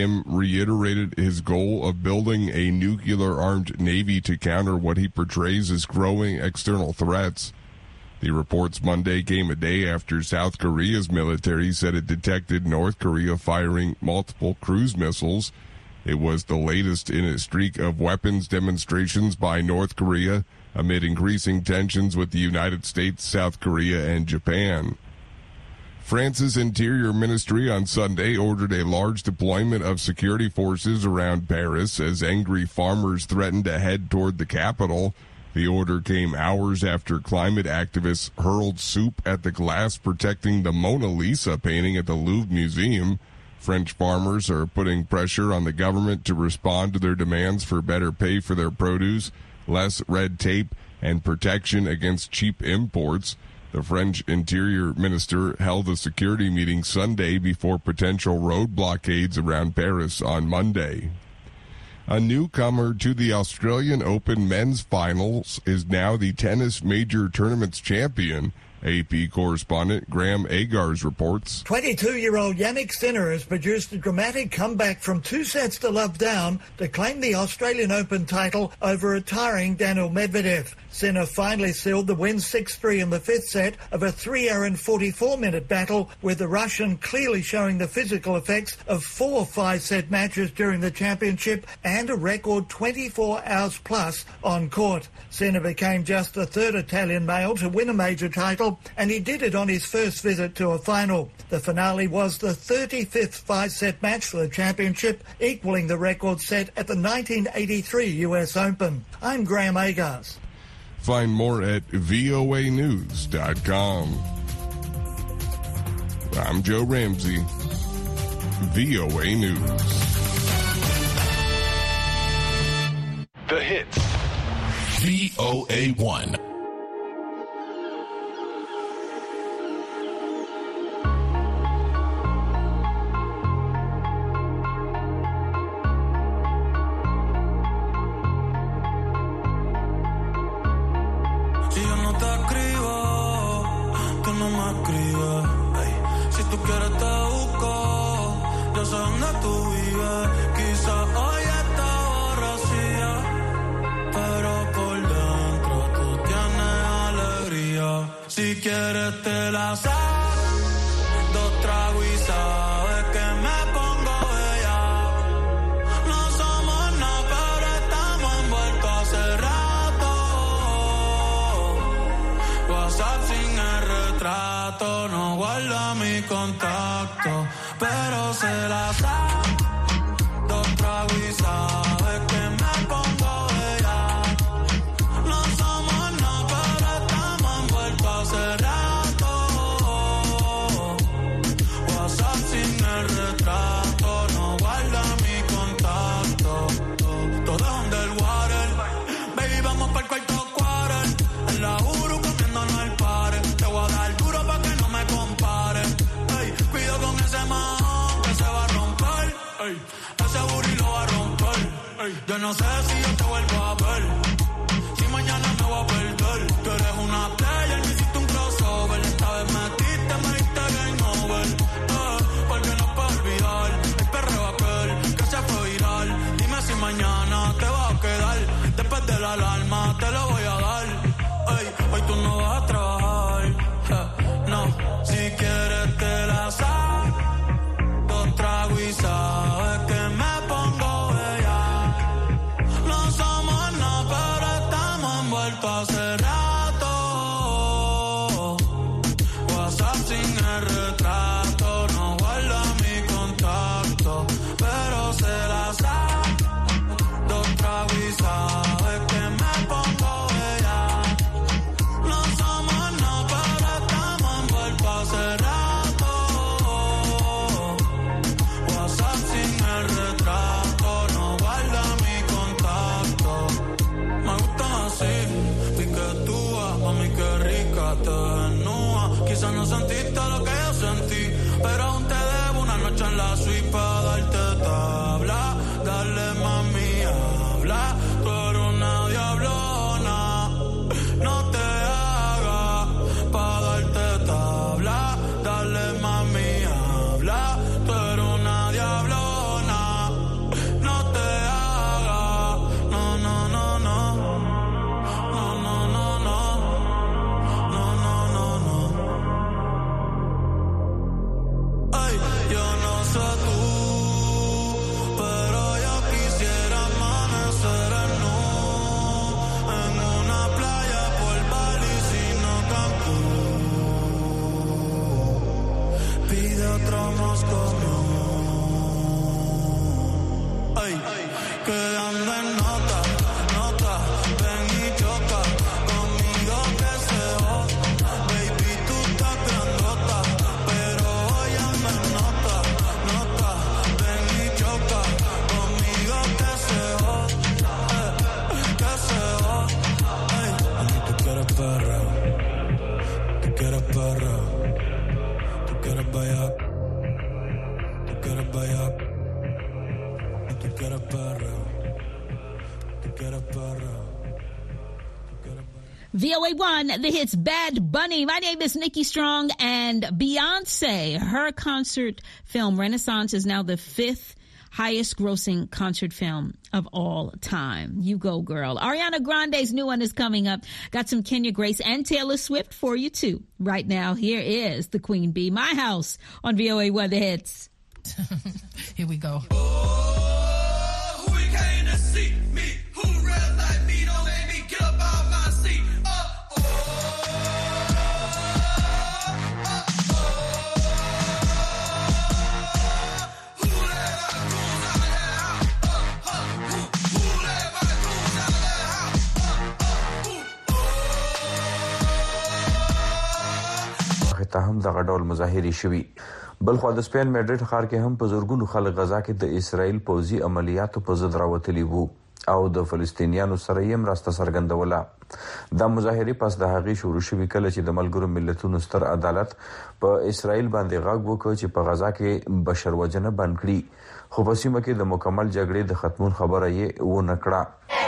Kim reiterated his goal of building a nuclear-armed navy to counter what he portrays as growing external threats. The reports Monday came a day after South Korea's military said it detected North Korea firing multiple cruise missiles. It was the latest in a streak of weapons demonstrations by North Korea amid increasing tensions with the United States, South Korea, and Japan. France's Interior Ministry on Sunday ordered a large deployment of security forces around Paris as angry farmers threatened to head toward the capital. The order came hours after climate activists hurled soup at the glass protecting the Mona Lisa painting at the Louvre Museum. French farmers are putting pressure on the government to respond to their demands for better pay for their produce, less red tape, and protection against cheap imports. The French Interior Minister held a security meeting Sunday before potential road blockades around Paris on Monday. A newcomer to the Australian Open men's finals is now the tennis major tournament's champion. AP correspondent Graham Agars reports. 22-year-old Jannik Sinner has produced a dramatic comeback from 2 sets to love down to claim the Australian Open title over retiring Daniil Medvedev. Sinner finally sealed the win 6-3 in the 5th set of a 3-hour and 44-minute battle, with the Russian clearly showing the physical effects of 4 5-set matches during the championship and a record 24 hours plus on court. Sinner became just the 3rd Italian male to win a major title, and he did it on his first visit to a final. The finale was the 35th 5-set match for the championship, equaling the record set at the 1983 US Open. I'm Graham Agars. Find more at voanews.com. I'm Joe Ramsey, VOA News. The Hits. VOA1. Si quieres te la sabes, 2 tragos y sabes que me pongo bella. No somos nada, pero estamos envueltos hace rato. WhatsApp sin el retrato, no guarda mi contacto, pero se la sabe, 2 tragos y sabes que me pongo bella. No somos nada, pero estamos envueltos hace rato. WhatsApp sin el retrato, no guarda mi contacto. Todo es underwater. Baby, vamos pa'l cuarto quarter. En la Uru comiéndonos el pare. Te voy a dar duro pa' que no me compare. Ey, cuido con ese man que se va a romper. Ey, ese booty lo va a romper. Ey, yo no sé si yo te vuelvo a ver. Si mañana me voy a perder. Tú eres una player, me hiciste un crossover. Esta vez metiste, me diste game over. Porque no puedo olvidar el perreo aquel que se fue viral. Dime si mañana te vas a quedar. Después de la alarma te lo voy a dar. Ey, hoy tú no vas a trabajar. No, si quieres te la sabes. 2 tragos y sabes que me pongo bella. No somos nada, pero estamos envueltos hace rato. WhatsApp sin el retrato, no guarda mi contacto, pero se la sabe. 2 tragos y sabes que me pongo bella. No somos nada, pero estamos envueltos hace rato. WhatsApp sin el retrato, no guarda mi contacto. Me gustan así, piquetúa, mami qué rica te desnuda. Quizás no sentiste lo que yo sentí, pero aún te debo una noche en la suite para darte tabla. Dale mami, habla, tú eres una diablona. No te hagas para darte tabla. Dale mami, habla, tú eres una diablona. Ay, quedando en nota, nota, ven y choca conmigo que se joda. Baby, tú estás grandota, pero hoy ando en nota, nota, ven y choca conmigo que se joda, que se joda. Ay, a mí tú quieres perreo, tú quieres perreo, tú quieres bailar, tú quieres bailar. VOA1, the hits Bad Bunny. My name is Nikki Strong, and Beyonce, her concert film Renaissance is now the 5th highest grossing concert film of all time. You go, girl. Ariana Grande's new one is coming up. Got some Kenya Grace and Taylor Swift for you too. Right now, here is the Queen Bee, My House on VOA1, the hits. Here we go. Who came to see me? Who real like me? Don't make me get up out my seat. ته هم دغه ډول مظاهرې شوي. بلخو د سپین میډریډ ښار کې هم په زورګونو خلک غزا کې د اسرائیل پوځي عملیاتو په ضد راوتلي وو او د فلسطینیانو سره یې مرسته څرګندوله. دا مظاهرې پس د هغې شروع شوي کله چې د ملګرو ملتونو ستر عدالت په اسرائیل باندې غږ وکړ چې په غزا کې بشر وژنه بند کړي، خو په سیمه کې د مکمل جګړې د ختمون خبره یې ونه کړه.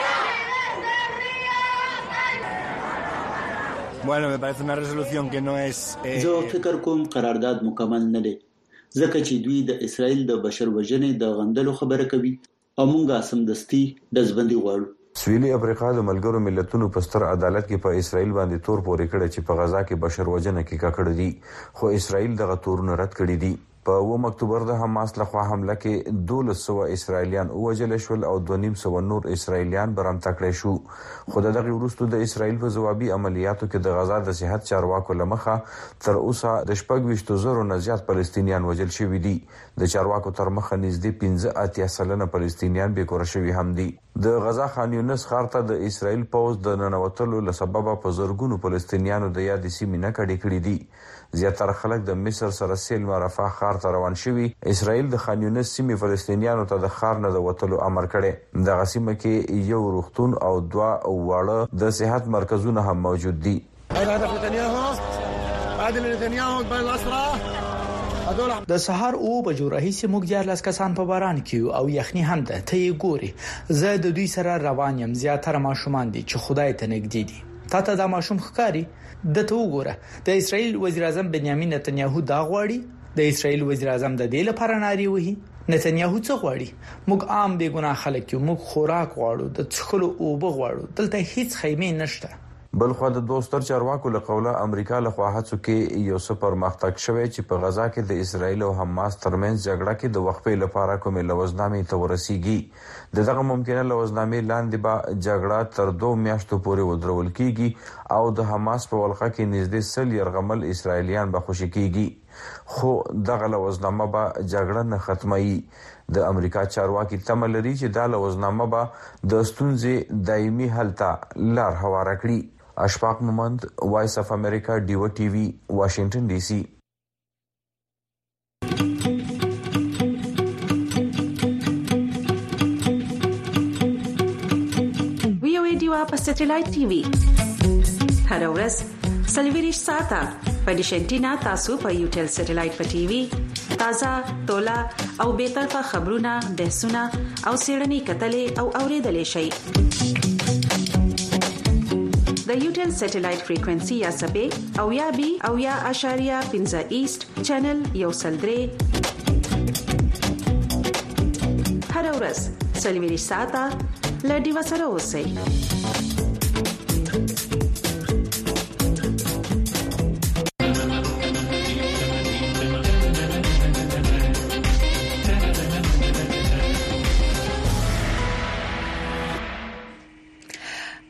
Bueno, me parece una resolución que no es زه فکر کوم قرارداد مکمل نه دی ځکه چې دوی د اسرائیل د بشر وژنې د غندلو خبره کوي او موږ سمدستي دزبندي غواړو. سویلي افریقا د ملګرو ملتونو په ستر عدالت کې په اسرائیل باندې تور پورې کړی چې په غزا کې بشر وژنه کې ککړ دي، خو اسرائیل دغه تورونه رد کړی دي. په 9 اکتوبر د حماس لخوا حمله کې 1200 اسرائیلیان وژل شول او 250 نور اسرائیلیان برمته کړي شو. خو دغه وروسته د اسرائیل په ځوابي عملیاتو کې د غزا د صحت چارواکو لمخه تر اوسه د 25,000 نه زیات فلسطینیان وژل شوي دي. د چارواکو تر مخه نږدې 15% فلسطینیان بیکوره شوي هم دي. د غزا خان یونس ښار ته د اسرائیل پوځ د ننوتلو له سببه په زرګونو فلسطینیانو د یادې سیمې نه کډې کړې دي. زیاتره خلک د مصر سره سیل مرفه ښار ته روان شوي. اسرائیل د خان یونس سیمې فلسطینیانو ته د ښار نه د وتلو امر کړی. دغه سیمه کې یو روغتون او 2 واړه د صحت مرکزونه هم موجود دي. د سهار او بجو راهیسې موږ 14 کسان په باران کې او یخني هم ده ته یې ګوري. زه د دوی سره روان یم. زیاتره ماشومان دي چې خدای ته نږدې دي. تاته دا ماشوم ښکاری د تو وګوره. د اسرائیل وزیر اعظم بنیامین نتنیاهو دا غواړي د اسرائیل وزیر اعظم د دې لپاره ناری وهي. نتنیاهو څه غواړي؟ موږ عام بے ګناه خلک یو. موږ خوراک غواړو، د څښلو اوبه غواړو. دلته هیڅ خیمه نشته. بلخو د دوستر چارواکو له قوله امریکا له خوا هڅو کې یو څه پرمختګ شوی چې په غزا کې د اسرائیل او حماس ترمنځ جګړه کې د وقفې لپاره کومې لوزنامې ته ورسیږي. دغه ممکنه لوزنامې لاندې به جګړه تر 2 میاشتو پورې ودرول کیږي او د حماس په ولقه کې نږدې 100 يرغمل اسرائیلیان به خوشی کیږي. خو دغه لوزنامه به جګړه نه ختمي. د امریکا چارواکي تمه لري چې دا لوزنامه به د ستونزې دایمي حل ته لار هواره کړي. اشفاق مومند، وایس اف امریکا، ډیو ټي وی، واشنگټن ډي سي. وی او ډیو په سټلایټ ټي وی هر ورځ سلویریش ساته په ډیشنټینا تاسو په یوټل سټلایټ په ټي وی تازه تولا او به طرفه خبرونه، بحثونه او سیړنی کتلې او اوریدلې شي. د یوټل سټلایټ فریکوئنسي یا سبې او یا بي او یا اشاریه 15 ایست چینل یو سلدري هر ورځ سلویریش ساته لډي وسره اوسئ.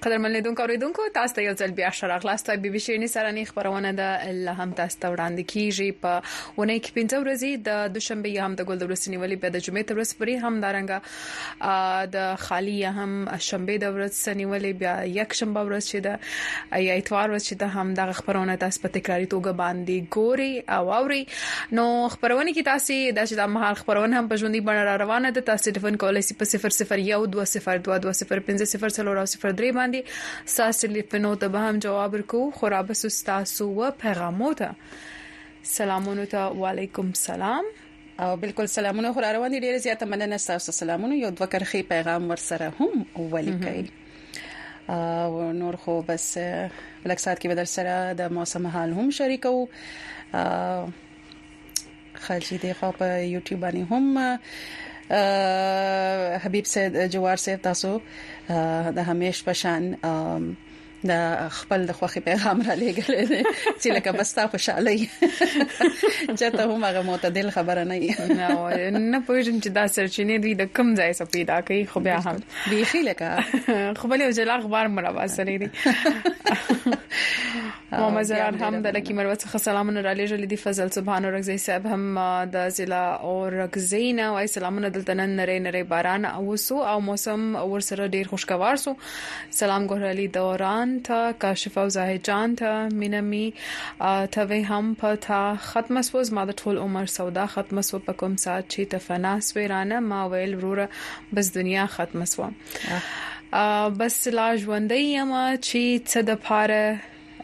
قدرمن لیدونکو اوریدونکو تاسو ته یو ځل بیا شراغلاستای بي بي سي ني سره خبرونه ده الله هم تاسو ته وړاندې کیږي په ونه کې 15 ورځې د دوشنبه یا هم د ګل د ورځې نیولې په د جمعې ورځ پرې هم دارنګه د خالی هم شنبه د ورځ نیولې بیا یک شنبه ورځ چې د یا اتوار ورځ چې د هم د خبرونه تاسو په تکراری توګه باندې ګوري او اوري نو خبرونه کې تاسو د مهال خبرونه هم په ژوندۍ بڼه روانه ده تاسو ټلیفون کولای شئ په 001202205003 باندې ساس ټلیفون ته به هم جواب ورکو خو را به تاسو و پیغامو ته سلامونه ته وعلیکم سلام او بالکل سلامونه خو روان دي ډیره زیاته مننه تاسو سلامونه یو دوه کرخي پیغام ورسره هم ولیکئ او نور خو بس بلک سات کې بدل سره د موسم حال هم شریکو خالجی دی خو په یوټیوب باندې هم حبیب سید جوار سید تاسو د همیش پشان د خپل د خوخي پیغام را لګل چې لکه بستا خوشالي چاته هم هغه معتدل خبره نه نه پوهیږم چې دا سرچینه دوی د کم ځای څخه پیدا کوي خو بیا هم بیخي لکه خو بل یو جلا اخبار مروا سره دي محمد زران هم د لکی مروه څخه سلامونه را لېږل دي فضل سبحان رغزي صاحب هم د ضلع او رغزینا وای سلامونه دلته نن نری باران او سو او موسم ور سره ډیر خوشگوار سو سلام ګورالي دوران تا کاشف او زاهد جان تا مینمی ته وی هم پتا ختم سوز ما د ټول عمر سودا ختم سو په کوم سات چې تفناس ویرانه ما ویل وروره بس دنیا ختم سو بس لا ژوندۍ ما چې څه د پاره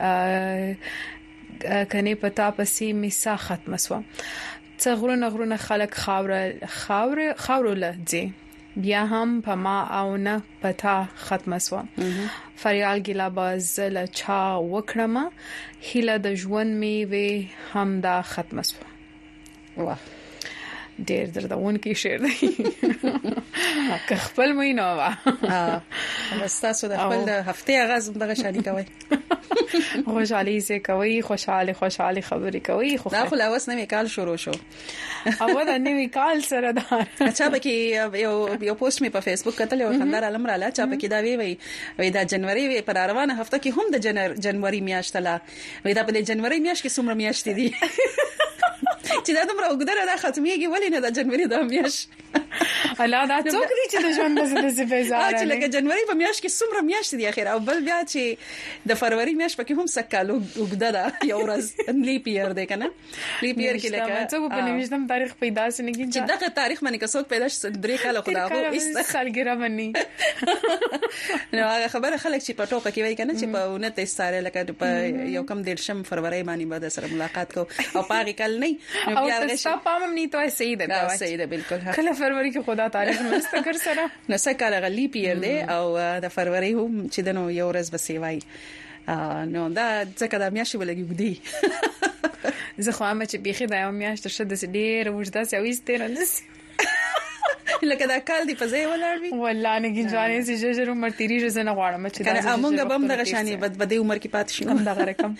کني پتا پسې میسا ختم سو څغرونه غرونه خلک خاور له دي بیا هم په ما او نه پتا ختم سو فریال ګلا بازل چا وکړم هله د ژوند می وی هم دا ختم سو واه ډېر دردون کې شعر دی که خپل مې نو وا تاسو د خپل د هفته غاز دغه شالي کوي خوشحالي سه کوي خوشاله خبرې کوي خو دا خو لاوس نه کال شروع شو او دا نوی کال سره دا چا پکې یو پوسټ می په فیسبوک کتل یو خندار علم رااله چا پکې دا وی دا جنوري وی پر روانه هفته کې هم د جنوري میاشت لا وی دا په جنوري میاشت کې څومره میاشتې دي چې دا دومره وګدره دا ختميږي ولې نه د جنوري د میاشت الله دا څوک دي چې د ژوند د څه فزاره چې لکه جنوري په میاشت کې څومره میاشت دي اخر او بل بیا چې د فروری میاشت پکې هم سکالو وګده ده یو ورځ لیپ ایئر ده کنه لیپ ایئر کې لکه څوک په نوښتم تاریخ پیدا سن کې چې دغه تاریخ باندې څوک پیدا شي درې کال خو دا هو ایست سالګرا باندې نو هغه خبره خلک چې په ټوکه کې وای کنه چې په 29 ساره لکه په یو کم 13 فروری باندې به سره ملاقات کو او پاغي کال نه او تاسو پام نه توای صحیح ده صحیح ده بالکل کله فروری کې خدا تاریخ مستقر سره نو سکه غلی پیر دی او د فروری هم چې دنو یو ورځ بسې وای نو دا ځکه د میاشتې ولګي ګدي زه خو هم چې بيخي د یو میاشت شته د ډېر وجدا سوي سترنس لکه دا کال دی په ځای ولاړ وي والله نه گنجانې چې جوړ عمر تیری ژ نه غواړم چې دا امونګه بم دغه شانی بد عمر کې پات شي هم دغه رقم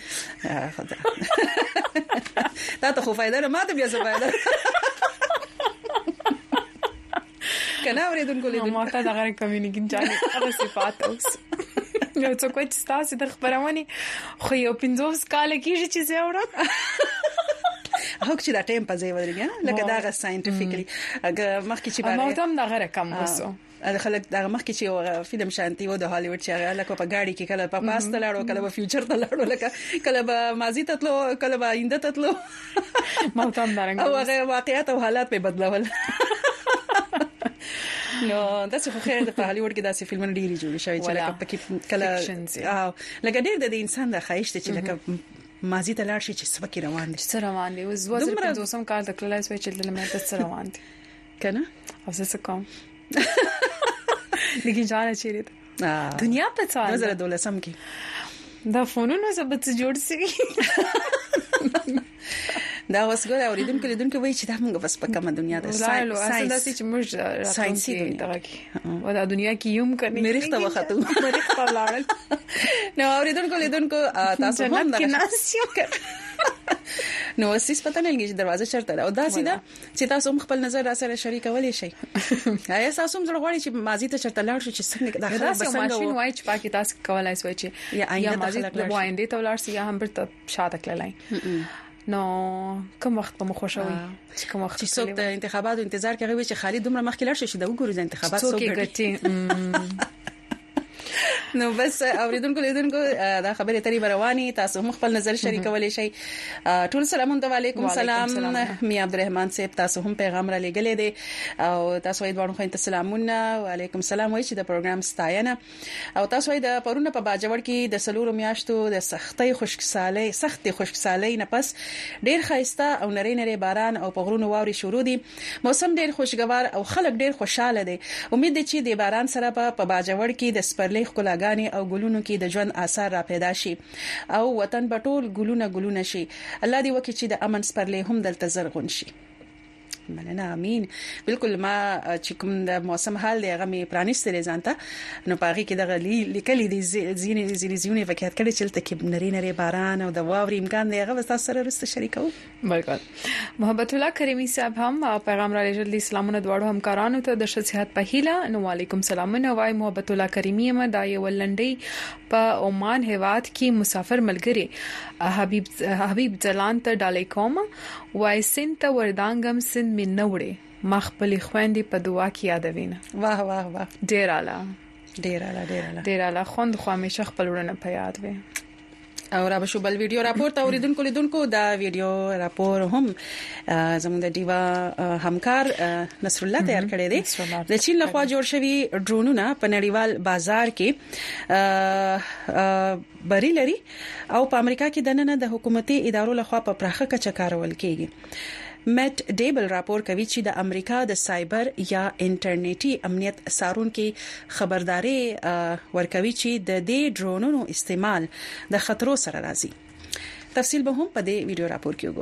دا ته خو فائدہ نه ماته بیا څه فائدہ کنه اوریدونکو لیدل ماته دغه رقم نه گنجانې هغه صفات اوس یو څه کوي چې تاسو د خبرونه خو یو 15 کال کېږي چې زه اورم هغه چې دا ټیم په ځای ودرېږي لکه دا غا ساينټیفیکلی هغه مخکې چې باندې مو هم دغه رقم وسو خلک دا مخکې چې فلم شانتي و د هالیوډ چې هغه لکه په گاډي کې کله په پاس ته لاړو کله په فیوچر ته لاړو لکه کله به ماضي ته تلو کله به آینده ته تلو مو هم دارنګ او هغه واقعیت او حالات په بدلول نو تاسو خو خیر په هالیوډ کې داسې فلمونه ډیری جوړ شوی چې لکه پکې کله لکه ډیر د انسان د خایشت چې لکه ماضي ته لاړ شي چې سبق روان دي سره روان دي اوس وځي په دوسم کال د کلای سوي چې د مې ته روان دي کنه او څه کوم لګي ځان چیرې دنیا په څار 2012 کې دا فونونو زبط جوړ سي دا وسګل اوریدونکو وایي چې دا موږ بس په کومه دنیا ده ساينس چې موږ ساينسي دغه کې و دا دنیا کې یم کني مریخته وختو مریخ په لاړل نو اوریدونکو تاسو هم دا نو وسیس پته نه لګی دروازه چرته ده او دا سیده چې تاسو خپل نظر را سره شریکولای شئ. آیا تاسو هم زړه غواړئ چې ماضي ته چرته لاړ شئ چې څنګه داخله بسنګ ماشين وای چې پاکي تاسو کولای شئ چې یا ماضي ته وایندې ته لاړ شئ یا هم برته شاته کړلای. نو کوم وخت په مخوشوي چې کوم وخت چې څوک د انتخاباتو انتظار کوي چې خالد دومره مخکې لاړ شي چې د وګورو د انتخابات څوک ګټي. نو بس اوریدونکو لیدونکو دا خبره تری رواني تاسو خپل نظر شریکولای شئ. ټول سلامونه علیکم سلام می عبدالرحمن صاحب تاسو هم پیغام را لګلې دي او تاسو یې دوه خو سلامونه وعلیکم السلام وایي چې د پروګرام ستاینه او تاسو یې د پرونه په باجوړ کې د سلورو میاشتو د سختي خشکسالي نه پس ډیر خایسته او نری باران او په غرونو واوري شروع دي. موسم ډیر خوشگوار او خلک ډیر خوشاله دي. امید دي چې د باران سره په باجوړ کې د سپرلي خلاګانی او ګلونو کې د ژوند آثار را پیدا شي او وطن بټول ګلونه شي. الله دې وکړي چې د امن سپرلي هم دلته زرغون شي. مننه امين. بالکل ما چې کوم د موسم حال دی هغه می پرانیستل ځانته نو پاغي کې د لیکلي دي زینې وکړه کړي چې تل کې نری باران او د واوري امکان دی هغه تاسو سره رسته شریکو. بالکل محبت الله کریمی صاحب هم پیغام را لېږل دي سلامونه دواړو همکارانو ته د صحت په هیله. نو وعلیکم سلامونه وای محبت الله کریمی ما د ولندۍ په عمان هواد کې مسافر ملګری حبیب جلان ته ډالۍ کوم وای سنت وردانګم سن می نوړې مخبلي خويندې په دعا کې یادوینه. واه واه واه ډیر اعلی خوند خو همیشه خپل ورنه په یاد وي. او را بشو بل ویډیو راپور ته اوریدونکو لیدونکو دا ویډیو راپور هم زموږ د دیوا همکار نصر الله تیار کړی دی. د چین لخوا جوړ شوی ډرونونه په نړیوال بازار کې بری لري او په امریکا کې دننه د حکومتي ادارو لخوا په پراخه کچه کارول کیږي. میټ ډیبل راپور کوي چې د امریکا د سایبر یا انټرنیټي امنیت سارونکو خبرداري ورکوي چې د دې ډرونونو استعمال د خطرو سره راځي. تفصیل به هم په دې ویډیو راپور کې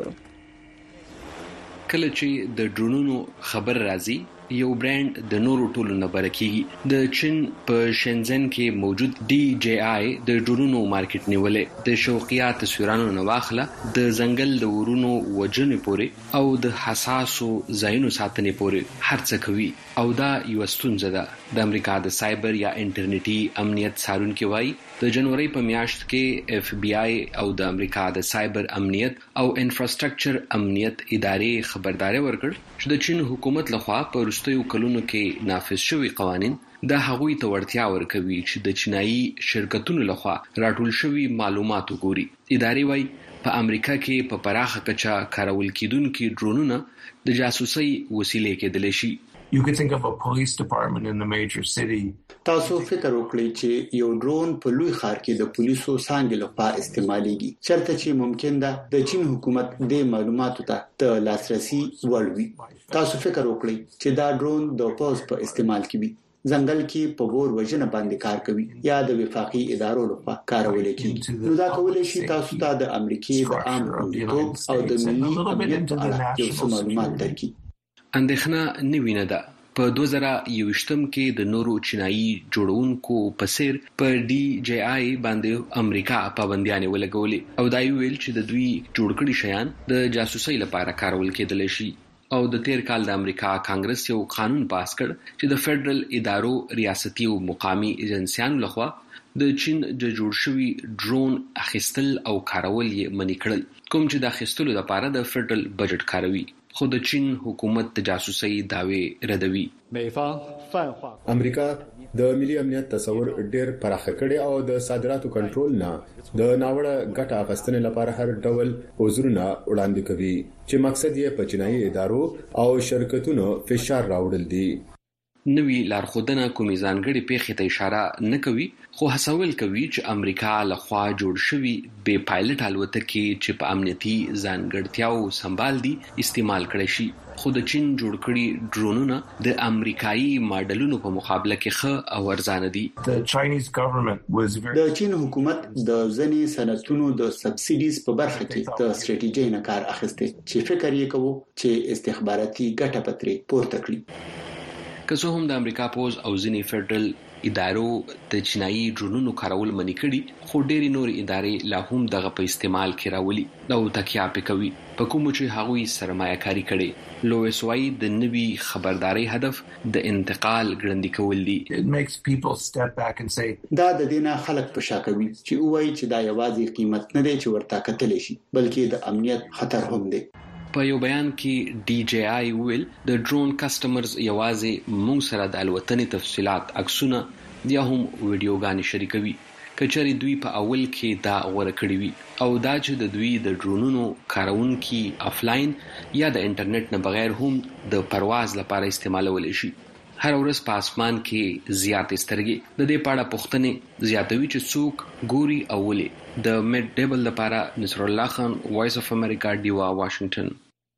وګورو. کله چې د ډرونونو خبر راځي یو برانډ د نورو ټولو نه برکیږي. د چین په شنزن کې موجود ډي جی آی د ډرونونو مارکیټ نیولې د شوقیات تصویرانو نه واخله د ځنګل د ورونو وجنې پورې او د حساسو ځایونو ساتنې پورې هرڅه کوي او دا یو ستونزه ده. د امریکا د سایبر یا انټرنیټي امنیت سارونکو وایي د جنوري په میاشت کې اف بی آی او د امریکا د سایبر امنیت او انفراستراکچر امنیت ادارې خبرداري ورکړ چې د چین حکومت لخوا په وروستیو کلونو کې نافذ شوي قوانين د هغوی ته ورتیا ورکوي چې د چینایي شرکتونو لخوا راټول شوي معلومات وګوري. ادارې وایي په امریکا کې په پراخه کچه کارول کیدونکو ډرونونه د جاسوسي وسیلې کېدل شي. You could think of a police department in the major city. تاسو فکر وکړئ چې یو ډرون په لوی ښار کې د پولیسو څنګه لخوا استعمالېږي. چرته چې ممکن ده د چین حکومت د معلوماتو ته لاسرسي ولوي. تاسو فکر وکړئ چې دا ډرون د پوز په استعمال کې وي. ځنګل کې په ور وژنه باندې کار کوي یا د وفاقي ادارو لخوا کارول کیږي. نو دا کولای شي تاسو ته د امریکای د عام خوندیتوب او د ملي امنیت په اړه یو څه معلومات درکړي. اندېښنه نوینه ده. په 2021م کې د نورو چینایي جوړونکو په سیر په ډي جی آی باندې امریکا پابندیاں ولګولې او دا ویل چې د دوی جوړ کړي شیان د جاسوسۍ لپاره کارول کېدل شي. او د تیر کال د امریکا کانګرس یو قانون پاس کړ چې د فدرل ادارو ریاستي او مقامي ایجنسیانو لخوا د چین د جوړ شوی ډرون اخیستل او کارول یې منع کړل، کوم چې د اخیستلو لپاره د فدرل بجټ کاروي. خو د چین حکومت د جاسوسۍ داوی ردوي. امریکا د ملي امنیت تصور ډیر پراخه کړي او د صادراتو کنټرول نه د ناوړه ګټه اخیستنې لپاره هر ډول عذرونه وړاندې کوي چې مقصد یې په چینایي ادارو او شرکتونو فشار راوړل دي. نوی لارښودنه کومې ځانګړې پیښې ته اشاره نه کوي، خو هڅول کوي چې امریکا لخوا جوړ شوي بې پایلټ الوتکې چې په امنیتي ځانګړتیاو سمبال دي استعمال کړي شي. خو د چین جوړ کړي ډرونونه د امریکایي ماډلونو په مقابله کې ښه او ارزانه دي. د چین حکومت د ځینې صنعتونو د سبسایډیز په برخه کې د ستراتیژۍ نه کار اخیستی چې فکر یې کوي چې استخباراتي ګټه پتري پورته کړي. که څه هم د امریکا پوز او ځینې فدرل ادارو د چینایي ډرونونو کارول منې کړي، خو ډېری نور ادارې لا هم دغه په استعمال کې راولي او تکیه پکوي په کوم چې هغوی سرمایه‌کاري کړي. لویس وايي د نوي خبرداري هدف د انتقال ګړندی کول دي. دا د دینه خلک په شا کوي چې وایي چې دا یوازې قیمت نه دی چې ورته کتل شي، بلکې د امنیت خطر هم دی. په یو بیان کې DJI ویل د ډرون کسٹمرز یوازې موږ سره د الوتنې تفصيلات، عکسونه یا هم ویډیوګانې شریکوي کچري دوی په اول کې دا غوړه کړی وي او دا چې د دوی د ډرونونو کارونکي افلاین یا د انټرنیټ نه بغیر هم د پرواز لپاره استعمالول شي. هر ورځ په اسمان کې زیاتې سترګې د دې پاړه پوښتنې زیاتوي چې څوک ګوري او ولې. د میډ ډیبل لپاره نصر الله خان، وایس اف امریکا، ډیوا، واشنگټن.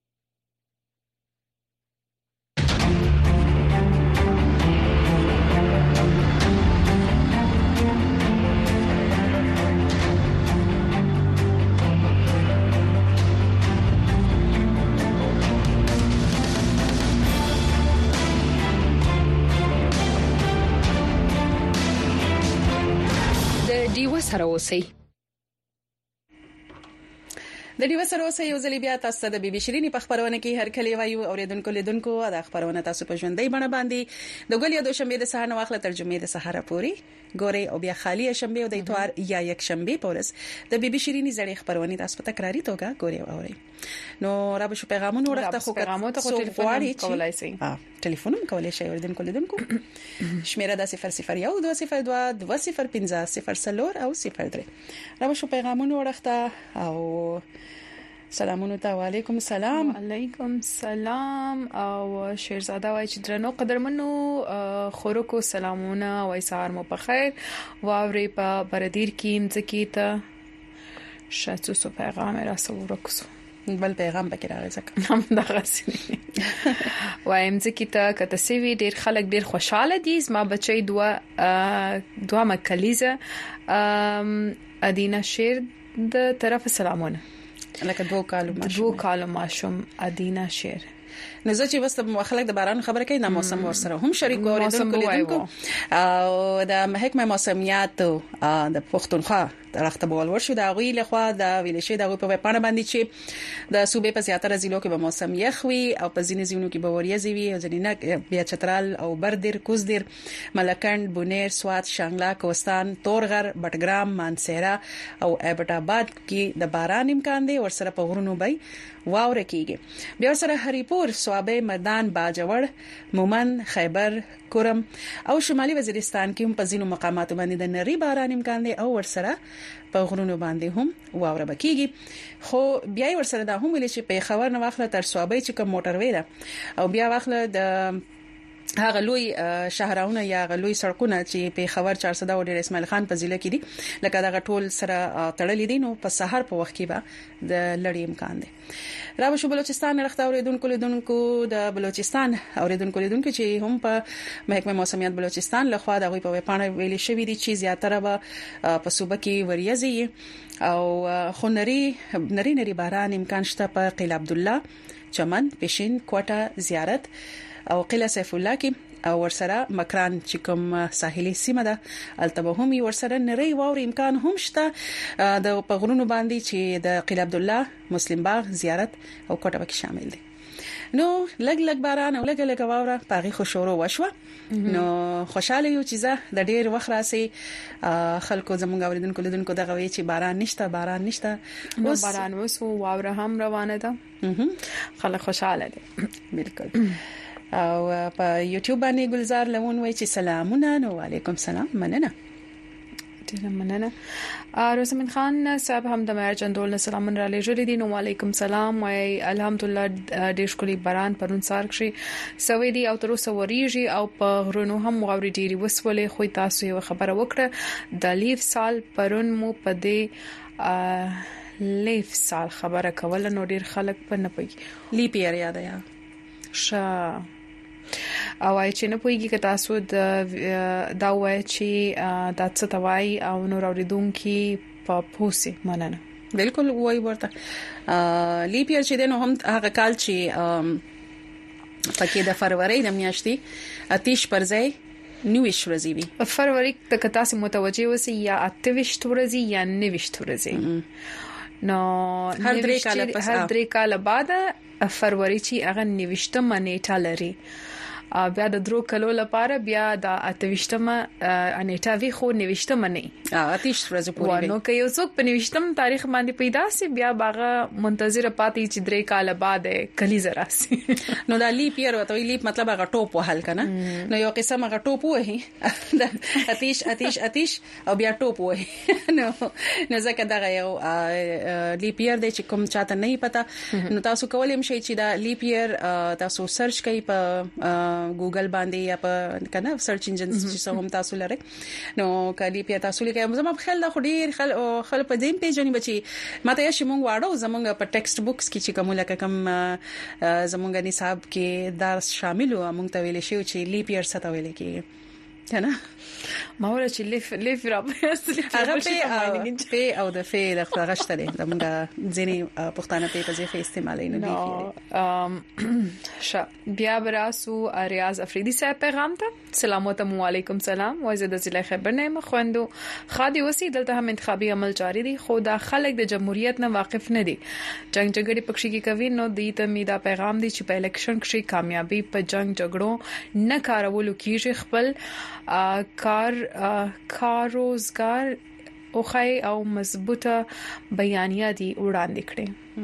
سره اوسئ. د دې وسره اوسئ یو ځل بیا تاسو د بي بي شيريني په خبرونه کې هر کله وایو اوریدونکو لیدونکو د خبرونه تاسو په ژوندۍ بڼه باندې د ګل یا دوشنبه د سهار واخله ترجمه د سهار پوري ګوري او بیا خالی شنبه او د اتوار یا یک شنبه پورس د بي بي شيريني زړې خبرونه تاسو په تکراری توګه ګوري او اوري. نو را به شو پیغامونه ورته خو ټلیفون کولای شي. ټلیفون کولای شي اوریدونکو لیدونکو شمیره د 001 202 205 0 او 03 را به شو پیغامونه ورته او سلامونه ته. وعلیکم السلام. وعلیکم السلام. او شیرزاده وای چې درنو قدرمنو خورکو سلامونه وای سهار مو په خیر واوري په بردیر کې مزکی ته شاتو سو پیغام را سورکسو بل پیغام پکې راغی ځکه هم دا غسي وایم ځکه ته کته سیوی ډیر خلک ډیر خوشاله دي. ما بچي دوا مکلیزه ادینا شیر د طرف سلامونه لکه 2 کالو ماشوم ادینا شیر. نو زه چې بس خلک د باران خبره کوي د موسم ورسره هم شریک اوریدونکو او د محکمه موسمیات د پښتونخوا راختبول ورشو د غوی له خوا د ویل شي د په پاڼه باندې چې د صوبې په زیاتره ضلعو کې به موسم یخوي او په ځینې ځینو کې به وریځي وي او ځینې بیا چترال او بردر کوزدر ملکند بونیر سوات شانګلا کوستان تورغر بټګرام مانسهرا او ابټ آباد کې د باران امکان دی ورسره په غرونو بای واوره کیږي. بیا سره هریپور سوابه مردان باجوړ مومن خیبر کورم او شمالي وزیرستان کې هم په ځینو مقاماتو باندې د نری باران امکان دی او ورسره په غرونو باندې هم واوره بکیږي. خو بیا ورسره دا هم ویل چې په خبر نه واخله تر سوابه چې کوم موټر ویله او بیا واخله د هغه لوی شهرونه یا غلوی سړکونه چې په خبر 400 او ډیر اسماعیل خان په ضلع کې دي لکه دا غټول سره تړلې دي نو په سحر په وخت کې به د لړۍ امکان دي. راو شو بلوچستان رخت اوریدونکو د بلوچستان اوریدونکو چې هم په محکمه موسمیات بلوچستان لخوا د غوي په پاڼه ویلي شوې دي چې زیاتره به په صوبه کې وریځي او خنري باران امکان شته په قلعه عبد الله چمن پېشین کوټه زیارت او قلعه سیف الله کې او ورسره مکران چې کوم ساحلي سیمه ده التبهمي ورسره نری واوري امکان هم شته د پغرونو باندې چې د قلعه عبد الله مسلم باغ زیارت او کوټه کې شامل دي. نو لګ باران او لګ واوره پاغي خوشورو وشوه. نو خوشاله یو چې د ډیر وخت راسي خلکو زمونږ اوریدونکو لیدونکو دغه وی چې باران نشته نو باران وسو واوره هم روانه ده خلک خوشاله دي. بالکل. او په یوټیوب باندې گلزار لون وای چې سلامونه. نو وعلیکم السلام. مننه روزمن خان صاحب هم د مرجان دول سلام را لېږلې دي. نو وعلیکم السلام وای الحمدلله ډېر ښکلي باران پرون سار شي سوي دي او تر اوسه وریږي او په غرونو هم واوري ډېری وسولې خو تاسو یو خبره وکړه د لیف سال پرون مو په دې لیف سال خبره کوله نو ډېر خلک په نه پي لیپ یې یاد یا اوای چې نه پويږي که تاسو دا وای چې دا څه توای او نور اوریدونکو په پوسي مننه. بالکل وای ورته لیپ یې چې نو هم هغه کال چې پکې د فروری د میاشتې آتش پرځای 29 ورځې وي. فروری ته کتا سي متوجه وسی یا 28 ورځې یا 29 ورځې. نو هر 3 کال بعد فروری چې هغه 29 منېټه لري. بیا د درو کلو لپاره بیا د 28مه انیټا وی خو 29مه نه 28 ورځې پورې نو که یو څوک په 29م تاریخ باندې پیدا سي بیا باغه منتظر پاتې چې 3 کال بعد کلی زرا سي. نو دا لیپ یې ورته لیپ مطلب هغه ټوپ وهل کنه. نو یو قسم هغه ټوپ وهي آتش او بیا ټوپ وهي. نو ځکه دا یو لیپ یې د چې کوم چاته نه پتا. نو تاسو کولای شئ چې دا لیپ یې تاسو سرچ کړئ په ګوګل باندې یا په کنه سرچ انجن چې هم تاسو لري. نو کلی په تاسو لیکه زما په خیال دا خو ډیر خل په دې پیژنې بچي ماته یې شمون واړو زمونږ په ټیکسټ بوکس کې چې کوم لکه کوم زمونږ نصاب کې درس شامل و مونږ ته ویل شي چې لیپ یې څه ته ویل کې کنه ما ولا چې لیف را هغه په او د فې د غشته دي زمونږ ځینې پښتانه په ځای استعمالي نه دي. بیا براسو ریاض افریدی صاحب پیغام ته سلام علیکم سلام وایزه د ضلع خبر نه مخوندو خادي وسی دلته هم انتخابي عمل جاری دي خو دا خلک د جمهوریت نه واقف نه دي جنگ جګړې پکښې کې کوي نو د میدا پیغام دي چې په الیکشن کې کامیابی په جنگ جګړو نه کارولو کېږي خپل کاروزګار اوخای او مضبوطه بیانیه دي وړاندې کړي.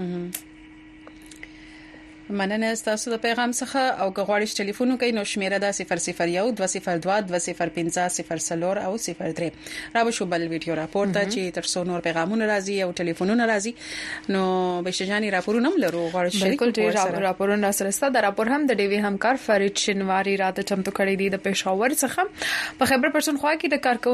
مننه تاسو د پیغام څخه او غواړئ ټلیفون وکړئ نو شمیره دا 001 202 205 او 03 راو شو بل ویډیو راپور ته چې تر څو نور پیغامونه راځي او ټلیفونونه راځي نو بشجانی راپورونه هم لرو غواړئ شریک بالکل راپورونه سره ستاسو د راپور هم د ډیوی همکار فرید شنواری راته چمتو کړی دی د پېښور څخه په خبر پرسن خوا کې د کارکو